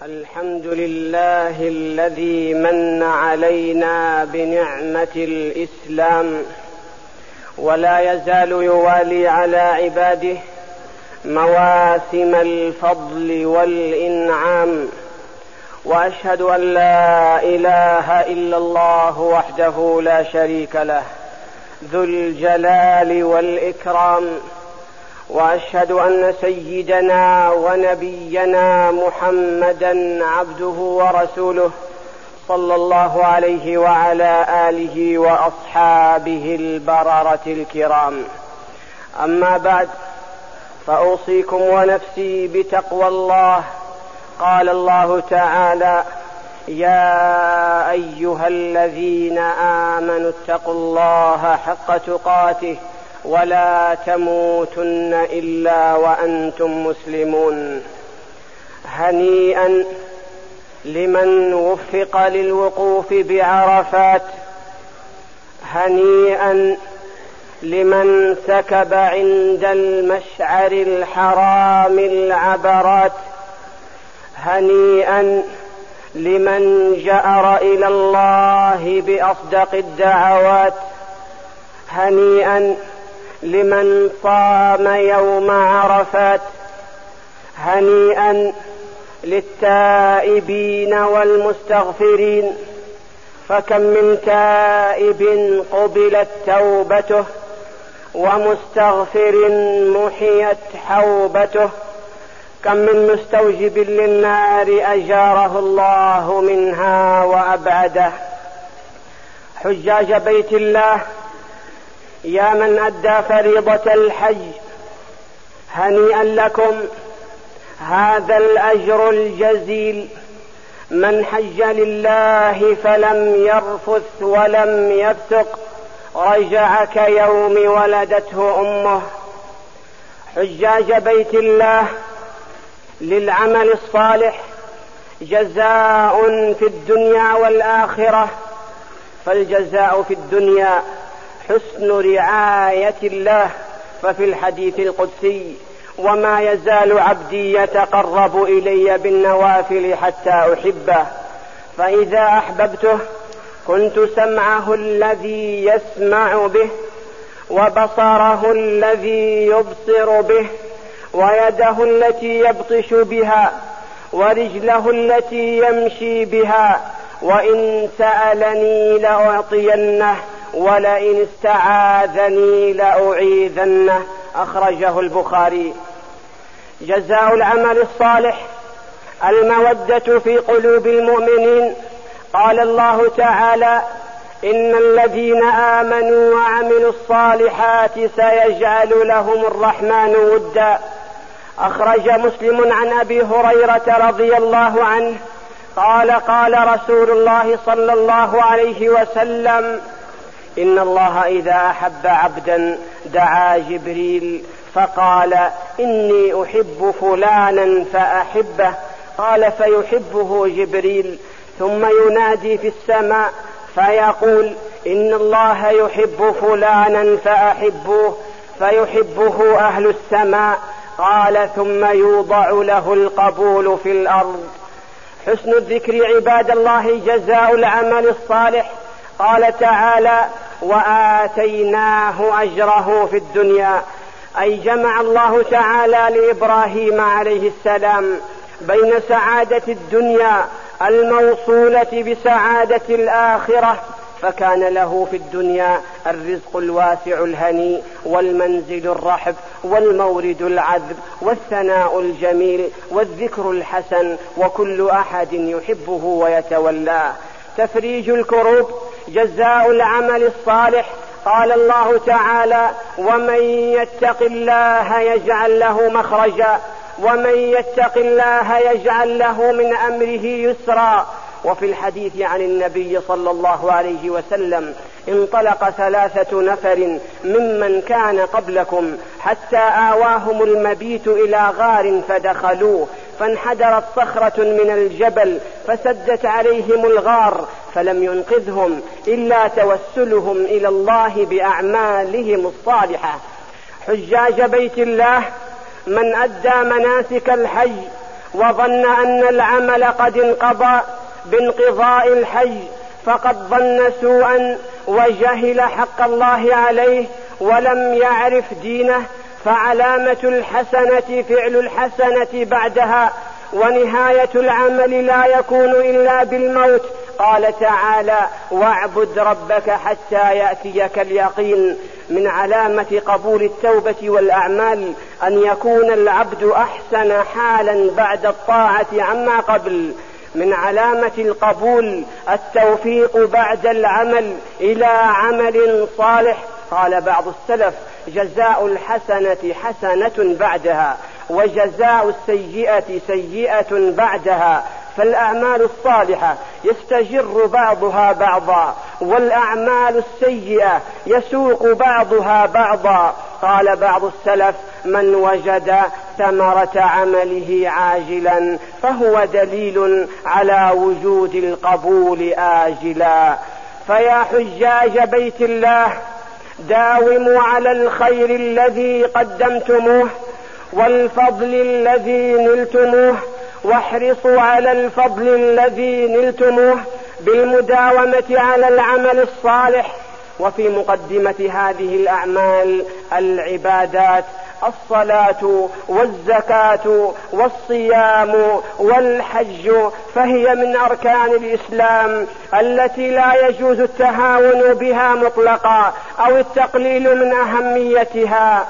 الحمد لله الذي من علينا بنعمة الإسلام، ولا يزال يوالي على عباده مواسم الفضل والإنعام. وأشهد أن لا إله إلا الله وحده لا شريك له ذو الجلال والإكرام. وأشهد أن سيدنا ونبينا محمدا عبده ورسوله صلى الله عليه وعلى آله وأصحابه البررة الكرام. أما بعد، فأوصيكم ونفسي بتقوى الله. قال الله تعالى: يا أيها الذين آمنوا اتقوا الله حق تقاته ولا تموتن إلا وأنتم مسلمون. هنيئا لمن وفق للوقوف بعرفات، هنيئا لمن سكب عند المشعر الحرام العبرات، هنيئا لمن جأر إلى الله بأصدق الدعوات، هنيئا لمن صام يوم عرفات، هنيئا للتائبين والمستغفرين، فكم من تائب قبلت توبته ومستغفر محيت حوبته، كم من مستوجب للنار أجاره الله منها وأبعده. حجاج بيت الله، يا من أدى فريضة الحج، هنيئا لكم هذا الأجر الجزيل. من حج لله فلم يرفث ولم يفسق رجع كيوم ولدته أمه. حجاج بيت الله، للعمل الصالح جزاء في الدنيا والآخرة، فالجزاء في الدنيا حسن رعاية الله. ففي الحديث القدسي: وما يزال عبدي يتقرب إلي بالنوافل حتى أحبه، فإذا أحببته كنت سمعه الذي يسمع به، وبصره الذي يبصر به، ويده التي يبطش بها، ورجله التي يمشي بها، وإن سألني لأعطينه، ولئن استعاذني لأعيذنه. أخرجه البخاري. جزاء العمل الصالح المودة في قلوب المؤمنين. قال الله تعالى: إن الذين آمنوا وعملوا الصالحات سيجعل لهم الرحمن ودا. أخرج مسلم عن أبي هريرة رضي الله عنه قال: قال رسول الله صلى الله عليه وسلم: إن الله إذا أحب عبدا دعا جبريل فقال: إني أحب فلانا فأحبه. قال: فيحبه جبريل، ثم ينادي في السماء فيقول: إن الله يحب فلانا فأحبوه، فيحبه أهل السماء. قال: ثم يوضع له القبول في الأرض. حسن الذكر عباد الله جزاء العمل الصالح. قال تعالى: وآتيناه أجره في الدنيا، أي جمع الله تعالى لإبراهيم عليه السلام بين سعادة الدنيا الموصولة بسعادة الآخرة، فكان له في الدنيا الرزق الواسع الهني، والمنزل الرحب، والمورد العذب، والثناء الجميل، والذكر الحسن، وكل أحد يحبه ويتولاه. تفريج الكروب جزاء العمل الصالح. قال الله تعالى: ومن يتق الله يجعل له مخرجا، ومن يتق الله يجعل له من أمره يسرا. وفي الحديث عن النبي صلى الله عليه وسلم: انطلق 3 نفر ممن كان قبلكم حتى آواهم المبيت إلى غار فدخلوه، فانحدرت صخرة من الجبل فسدت عليهم الغار، فلم ينقذهم إلا توسلهم إلى الله بأعمالهم الصالحة. حجاج بيت الله من أدى مناسك الحج وظن أن العمل قد انقضى بانقضاء الحج فقد ظن سوءا وجهل حق الله عليه ولم يعرف دينه، فعلامة الحسنة فعل الحسنة بعدها، ونهاية العمل لا يكون إلا بالموت. قال تعالى: واعبد ربك حتى يأتيك اليقين. من علامة قبول التوبة والأعمال أن يكون العبد أحسن حالا بعد الطاعة عما قبل. من علامة القبول التوفيق بعد العمل إلى عمل صالح. قال بعض السلف: جزاء الحسنة حسنة بعدها، وجزاء السيئة سيئة بعدها. فالأعمال الصالحة يستجر بعضها بعضا، والأعمال السيئة يسوق بعضها بعضا. قال بعض السلف: من وجد ثمرة عمله عاجلا فهو دليل على وجود القبول آجلا. فيا حجاج بيت الله، داوموا على الخير الذي قدمتموه والفضل الذي نلتموه، واحرصوا على الفضل الذي نلتموه بالمداومة على العمل الصالح. وفي مقدمة هذه الأعمال العبادات: الصلاة والزكاة والصيام والحج، فهي من أركان الإسلام التي لا يجوز التهاون بها مطلقا أو التقليل من أهميتها.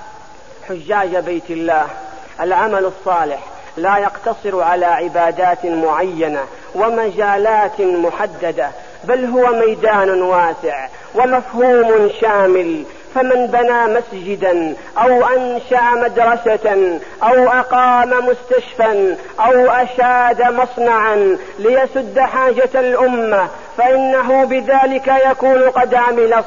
حجاج بيت الله، العمل الصالح لا يقتصر على عبادات معينة ومجالات محددة، بل هو ميدان واسع ومفهوم شامل. فمن بنى مسجدا أو أنشأ مدرسة أو أقام مستشفى أو أشاد مصنعا ليسد حاجة الأمة فإنه بذلك يكون قد عمل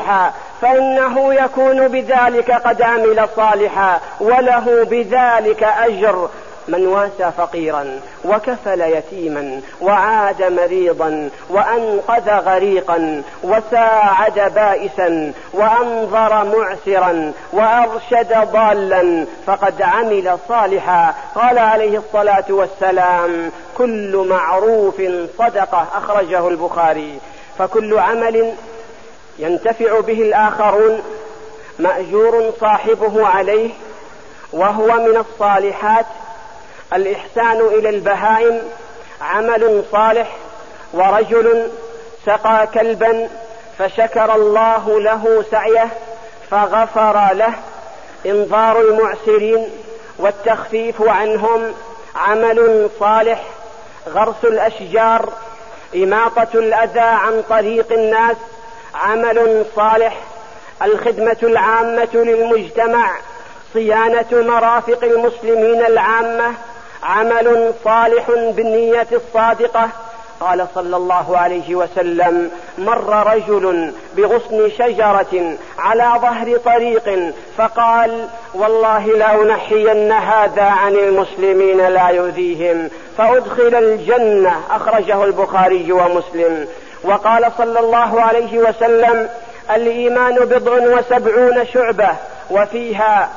صالحا، وله بذلك أجر. من واسى فقيرا وكفل يتيما وعاد مريضا وأنقذ غريقا وساعد بائسا وأنظر معسرا وأرشد ضالا فقد عمل صالحا. قال عليه الصلاة والسلام: كل معروف صدقة، أخرجه البخاري. فكل عمل ينتفع به الآخرون مأجور صاحبه عليه، وهو من الصالحات. الإحسان إلى البهائم عمل صالح، ورجل سقى كلبا فشكر الله له سعيه فغفر له. إنظار المعسرين والتخفيف عنهم عمل صالح. غرس الأشجار، إماطة الأذى عن طريق الناس عمل صالح. الخدمة العامة للمجتمع، صيانة مرافق المسلمين العامة عمل صالح بالنية الصادقة. قال صلى الله عليه وسلم: مر رجل بغصن شجرة على ظهر طريق فقال: والله لأنحين هذا عن المسلمين لا يؤذيهم فأدخل الجنة، أخرجه البخاري ومسلم. وقال صلى الله عليه وسلم: الإيمان 79 شعبة، وفيها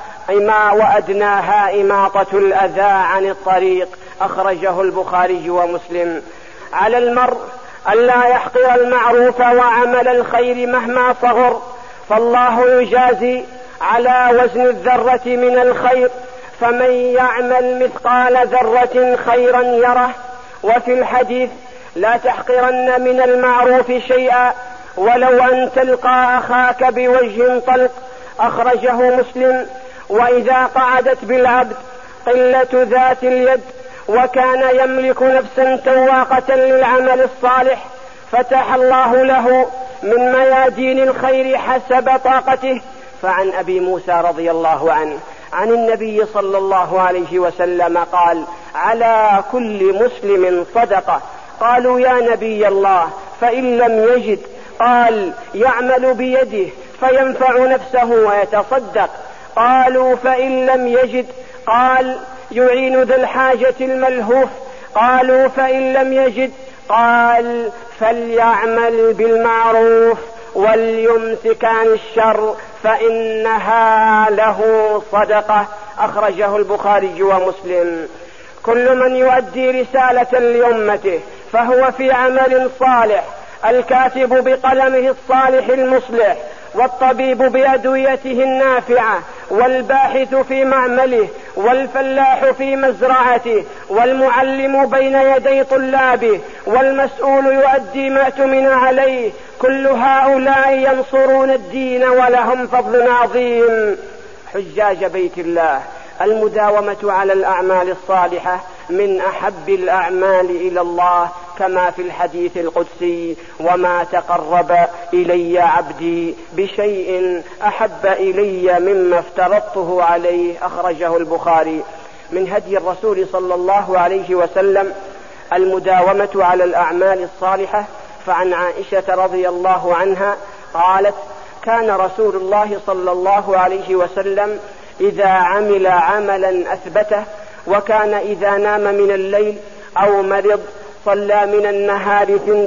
وأدناها إماطة الأذى عن الطريق، أخرجه البخاري ومسلم. على المرء ألا يحقر المعروف وعمل الخير مهما صغر، فالله يجازي على وزن الذرة من الخير، فمن يعمل مثقال ذرة خيرا يره. وفي الحديث: لا تحقرن من المعروف شيئا ولو أن تلقى أخاك بوجه طلق، أخرجه مسلم. وإذا قعدت بالعبد قلة ذات اليد وكان يملك نفسا تواقة للعمل الصالح فتح الله له من ميادين الخير حسب طاقته. فعن أبي موسى رضي الله عنه عن النبي صلى الله عليه وسلم قال: على كل مسلم صدقة. قالوا: يا نبي الله فإن لم يجد؟ قال: يعمل بيده فينفع نفسه ويتصدق. قالوا: فإن لم يجد؟ قال: يعين ذا الحاجة الملهوف. قالوا: فإن لم يجد؟ قال: فليعمل بالمعروف وليمسك عن الشر فإنها له صدقة، أخرجه البخاري ومسلم. كل من يؤدي رسالة لأمته فهو في عمل صالح، الكاتب بقلمه الصالح المصلح، والطبيب بأدويته النافعة، والباحث في معمله، والفلاح في مزرعته، والمعلم بين يدي طلابه، والمسؤول يؤدي ما اؤتمن عليه. كل هؤلاء ينصرون الدين ولهم فضل عظيم. حجاج بيت الله، المداومة على الأعمال الصالحة من أحب الأعمال إلى الله، كما في الحديث القدسي: وما تقرب إلي عبدي بشيء أحب إلي مما افترضته عليه، أخرجه البخاري. من هدي الرسول صلى الله عليه وسلم المداومة على الأعمال الصالحة. فعن عائشة رضي الله عنها قالت: كان رسول الله صلى الله عليه وسلم إذا عمل عملا أثبته، وكان إذا نام من الليل أو مرض صلى من النهار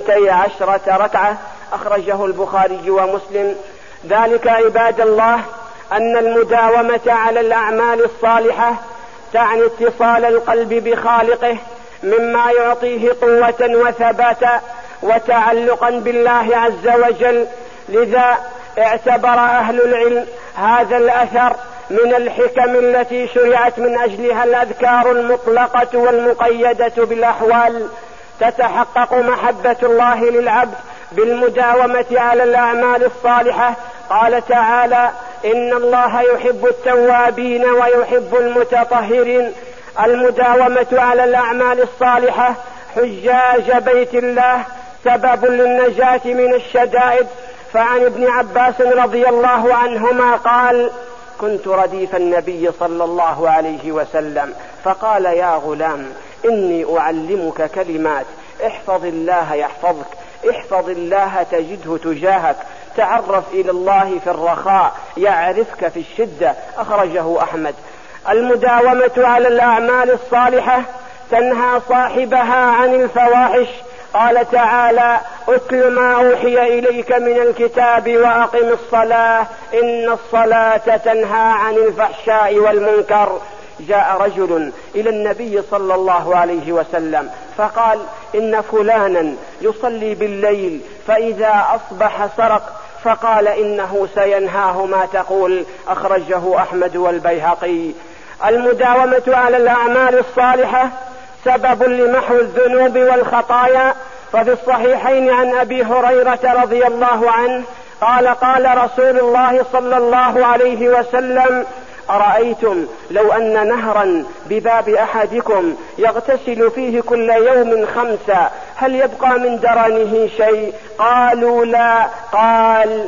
12 ركعة، أخرجه البخاري ومسلم. ذلك عباد الله أن المداومة على الأعمال الصالحة تعني اتصال القلب بخالقه، مما يعطيه قوة وثباتا وتعلقا بالله عز وجل. لذا اعتبر أهل العلم هذا الأثر من الحكم التي شرعت من أجلها الأذكار المطلقة والمقيدة بالأحوال. تتحقق محبة الله للعبد بالمداومة على الأعمال الصالحة. قال تعالى: إن الله يحب التوابين ويحب المتطهرين. المداومة على الأعمال الصالحة حجاج بيت الله سبب للنجاة من الشدائد. فعن ابن عباس رضي الله عنهما قال: كنت رديف النبي صلى الله عليه وسلم فقال: يا غلام، إني أعلمك كلمات، احفظ الله يحفظك، احفظ الله تجده تجاهك، تعرف إلى الله في الرخاء يعرفك في الشدة، أخرجه أحمد. المداومة على الأعمال الصالحة تنهى صاحبها عن الفواحش. قال تعالى: اتل ما أوحي إليك من الكتاب وأقم الصلاة إن الصلاة تنهى عن الفحشاء والمنكر. جاء رجل إلى النبي صلى الله عليه وسلم فقال: إن فلانا يصلي بالليل فإذا أصبح سرق، فقال: إنه سينهاه ما تقول، أخرجه أحمد والبيهقي. المداومة على الأعمال الصالحة سبب لمحو الذنوب والخطايا. ففي الصحيحين عن أبي هريرة رضي الله عنه قال: قال رسول الله صلى الله عليه وسلم: أرأيتم لو أن نهرا بباب أحدكم يغتسل فيه كل يوم 5 هل يبقى من درنه شيء؟ قالوا: لا. قال: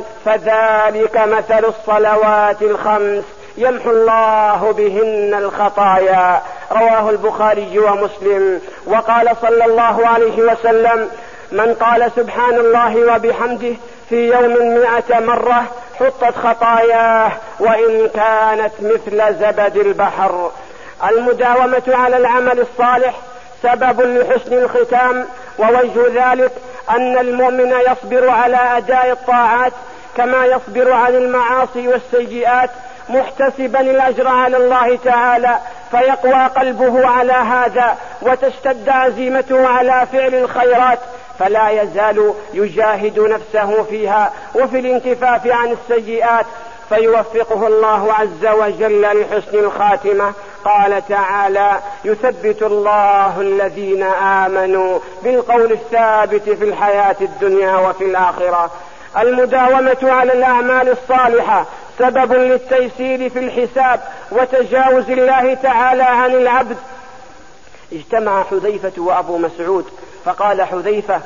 فذلك مثل الصلوات 5 يمحو الله بهن الخطايا. رواه البخاري ومسلم. وقال صلى الله عليه وسلم: من قال سبحان الله وبحمده في يوم 100 مرة حطت خطاياه وإن كانت مثل زبد البحر. المداومة على العمل الصالح سبب لحسن الختام. ووجه ذلك أن المؤمن يصبر على أداء الطاعات كما يصبر عن المعاصي والسيئات محتسبا الأجر على الله تعالى، فيقوى قلبه على هذا وتشتد عزيمته على فعل الخيرات، فلا يزال يجاهد نفسه فيها وفي الانكفاف عن السيئات، فيوفقه الله عز وجل لحسن الخاتمة. قال تعالى: يثبت الله الذين آمنوا بالقول الثابت في الحياة الدنيا وفي الآخرة. المداومة على الأعمال الصالحة سبب للتيسير في الحساب وتجاوز الله تعالى عن العبد. اجتمع حذيفة وأبو مسعود، فقال حذيفة: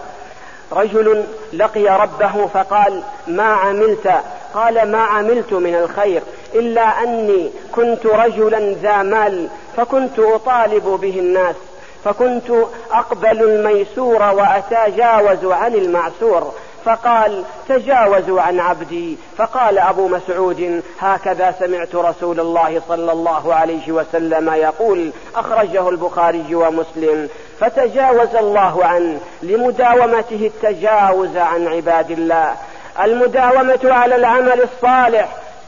رجل لقي ربه فقال: ما عملت؟ قال: ما عملت من الخير إلا أني كنت رجلا ذا مال فكنت أطالب به الناس، فكنت أقبل الميسور وأتجاوز عن المعسور. فقال: تجاوزوا عن عبدي. فقال أبو مسعود: هكذا سمعت رسول الله صلى الله عليه وسلم يقول، أخرجه البخاري ومسلم. فتجاوز الله عنه لمداومته التجاوز عن عباد الله. المداومة على العمل الصالح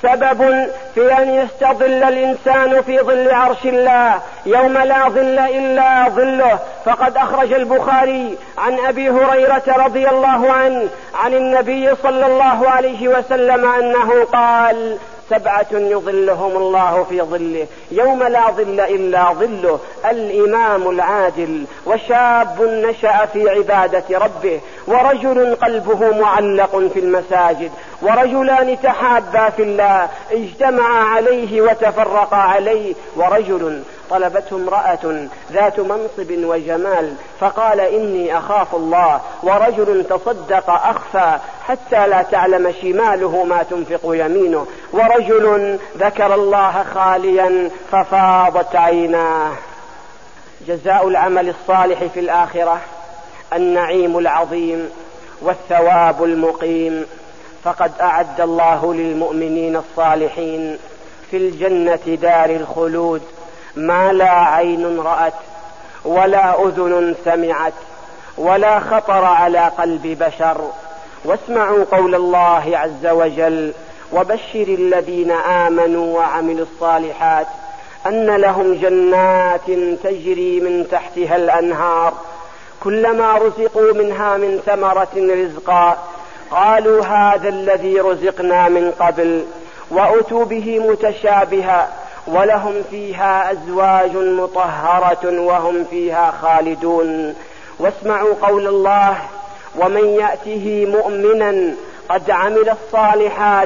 سبب في أن يستظل الإنسان في ظل عرش الله يوم لا ظل إلا ظله. فقد أخرج البخاري عن أبي هريرة رضي الله عنه عن النبي صلى الله عليه وسلم أنه قال: 7 يظلهم الله في ظله يوم لا ظل إلا ظله: الإمام العادل، وشاب نشأ في عبادة ربه، ورجل قلبه معلق في المساجد، ورجلان تحابا في الله اجتمعا عليه وتفرقا عليه، ورجل طلبته امرأة ذات منصب وجمال فقال: إني أخاف الله، ورجل تصدق أخفى حتى لا تعلم شماله ما تنفق يمينه، ورجل ذكر الله خاليا ففاضت عيناه. جزاء العمل الصالح في الآخرة النعيم العظيم والثواب المقيم. فقد أعد الله للمؤمنين الصالحين في الجنة دار الخلود ما لا عين رأت ولا أذن سمعت ولا خطر على قلب بشر. واسمعوا قول الله عز وجل: وبشر الذين آمنوا وعملوا الصالحات أن لهم جنات تجري من تحتها الأنهار كلما رزقوا منها من ثمرة رزقا قالوا هذا الذي رزقنا من قبل وأتوا به متشابها ولهم فيها أزواج مطهرة وهم فيها خالدون. واسمعوا قول الله: ومن يأته مؤمنا قد عمل الصالحات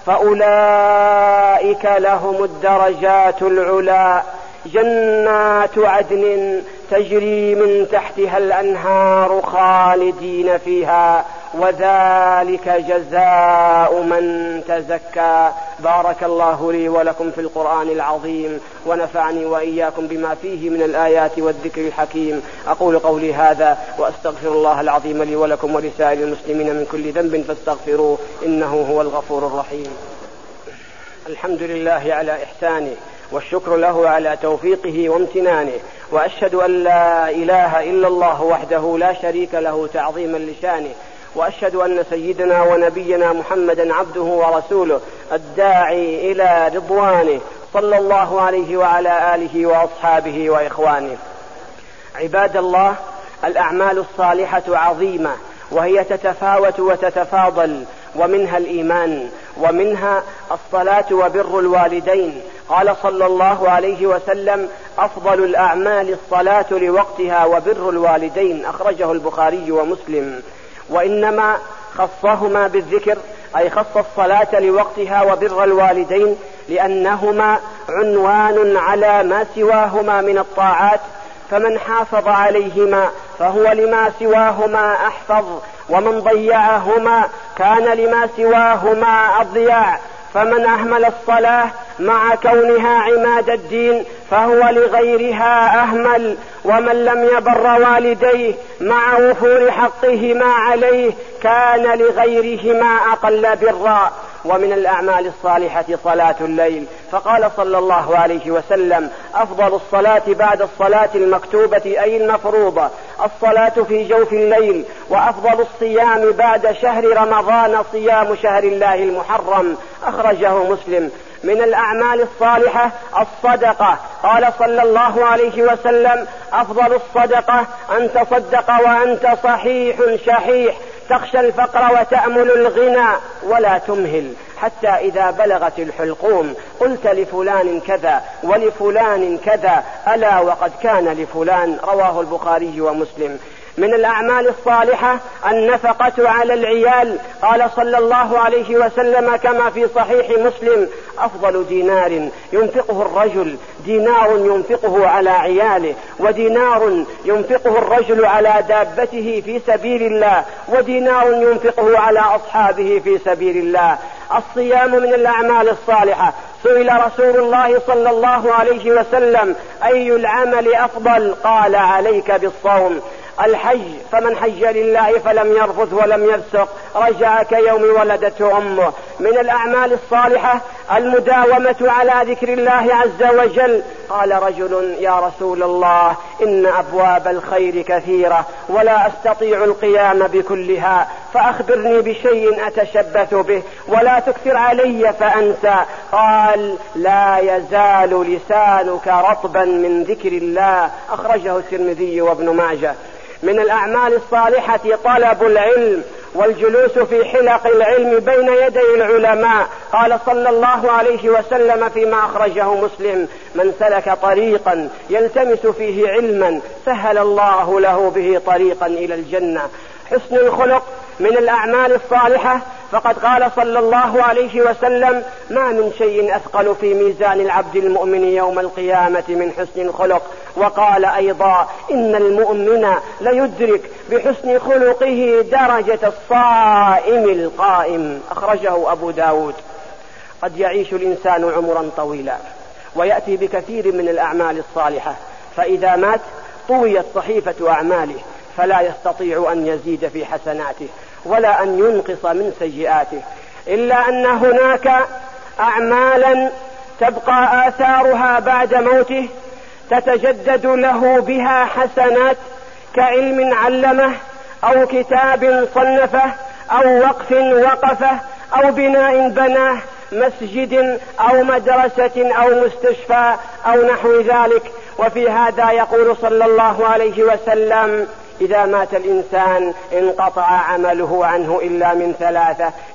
فأولئك لهم الدرجات العلى جنات عدن تجري من تحتها الأنهار خالدين فيها وذلك جزاء من تزكى. بارك الله لي ولكم في القرآن العظيم ونفعني وإياكم بما فيه من الآيات والذكر الحكيم. أقول قولي هذا وأستغفر الله العظيم لي ولكم ولسائر المسلمين من كل ذنب فاستغفروه إنه هو الغفور الرحيم. الحمد لله على إحسانه والشكر له على توفيقه وامتنانه، وأشهد أن لا إله إلا الله وحده لا شريك له تعظيما لشانه، وأشهد أن سيدنا ونبينا محمدا عبده ورسوله الداعي إلى رضوانه صلى الله عليه وعلى آله وأصحابه وإخوانه. عباد الله، الأعمال الصالحة عظيمة وهي تتفاوت وتتفاضل، ومنها الإيمان، ومنها الصلاة وبر الوالدين. قال صلى الله عليه وسلم: أفضل الأعمال الصلاة لوقتها وبر الوالدين، أخرجه البخاري ومسلم. وإنما خصهما بالذكر، أي خص الصلاة لوقتها وبر الوالدين لأنهما عنوان على ما سواهما من الطاعات، فمن حافظ عليهما فهو لما سواهما أحفظ، ومن ضيعهما كان لما سواهما أضيع، فمن أهمل الصلاة مع كونها عماد الدين فهو لغيرها أهمل، ومن لم يبر والديه مع وفور حقهما عليه كان لغيرهما أقل برا. ومن الأعمال الصالحة صلاة الليل، فقال صلى الله عليه وسلم: أفضل الصلاة بعد الصلاة المكتوبة أي المفروضة الصلاة في جوف الليل، وأفضل الصيام بعد شهر رمضان صيام شهر الله المحرم، أخرجه مسلم. من الأعمال الصالحة الصدقة، قال صلى الله عليه وسلم: أفضل الصدقة أن تصدق وأنت صحيح شحيح تخشى الفقر وتأمل الغنى ولا تمهل حتى إذا بلغت الحلقوم قلت لفلان كذا ولفلان كذا ألا وقد كان لفلان، رواه البخاري ومسلم. من الأعمال الصالحة النفقة على العيال، قال صلى الله عليه وسلم كما في صحيح مسلم: أفضل دينار ينفقه الرجل دينار ينفقه على عياله، ودينار ينفقه الرجل على دابته في سبيل الله، ودينار ينفقه على أصحابه في سبيل الله. الصيام من الأعمال الصالحة. سئل رسول الله صلى الله عليه وسلم: أي العمل أفضل؟ قال: عليك بالصوم. الحج، فمن حج لله فلم يرفث ولم يفسق رجع كيوم ولدته أمه. من الأعمال الصالحة المداومة على ذكر الله عز وجل. قال رجل: يا رسول الله إن أبواب الخير كثيرة ولا أستطيع القيام بكلها، فأخبرني بشيء أتشبث به ولا تكثر علي فأنسى. قال: لا يزال لسانك رطبا من ذكر الله. أخرجه الترمذي وابن ماجه. من الأعمال الصالحة طلب العلم والجلوس في حلق العلم بين يدي العلماء. قال صلى الله عليه وسلم فيما أخرجه مسلم: من سلك طريقا يلتمس فيه علما سهل الله له به طريقا إلى الجنة. حسن الخلق من الأعمال الصالحة، فقد قال صلى الله عليه وسلم: ما من شيء أثقل في ميزان العبد المؤمن يوم القيامة من حسن الخلق. وقال أيضا: إن المؤمن ليدرك بحسن خلقه درجة الصائم القائم. أخرجه أبو داود. قد يعيش الإنسان عمرا طويلا ويأتي بكثير من الأعمال الصالحة، فإذا مات طويت صحيفة أعماله فلا يستطيع أن يزيد في حسناته ولا أن ينقص من سيئاته، إلا أن هناك أعمالا تبقى آثارها بعد موته تتجدد له بها حسنات، كعلم علمه أو كتاب صنفه أو وقف وقفه أو بناء بناه، مسجد أو مدرسة أو مستشفى أو نحو ذلك. وفي هذا يقول صلى الله عليه وسلم: إذا مات الإنسان انقطع عمله عنه إلا من ثلاثة: